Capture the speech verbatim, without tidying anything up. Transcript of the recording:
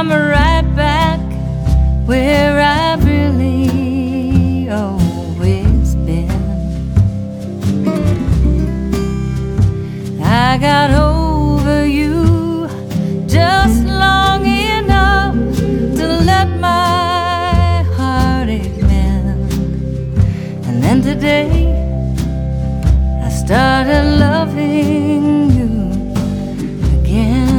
I'm right back where I've really always been. I got over you just long enough to let my heartache mend. And then today I started loving you again.